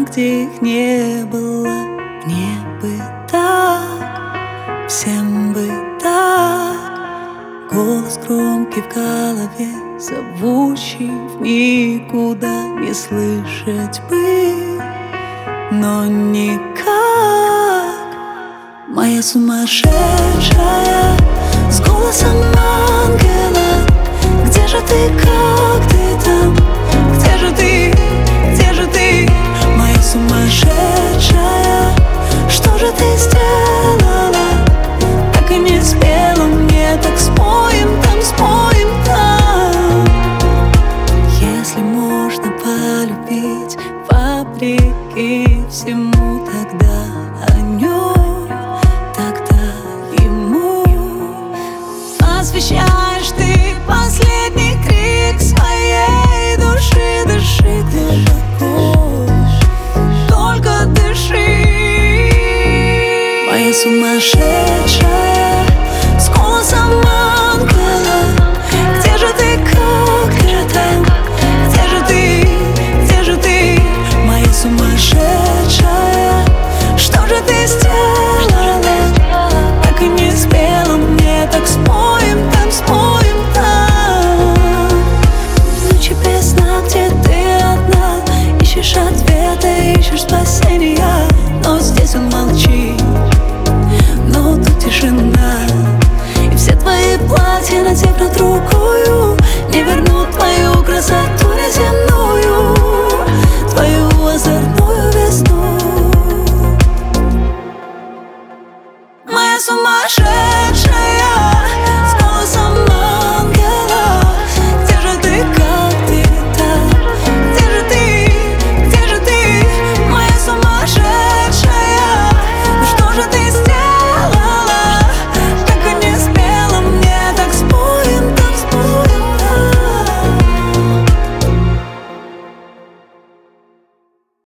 там, где их не было. Мне бы так, всем бы так. Голос громкий в голове, зовущий в никуда, не слышать бы, но никак. Моя сумасшедшая, с голосом ангела, где же ты?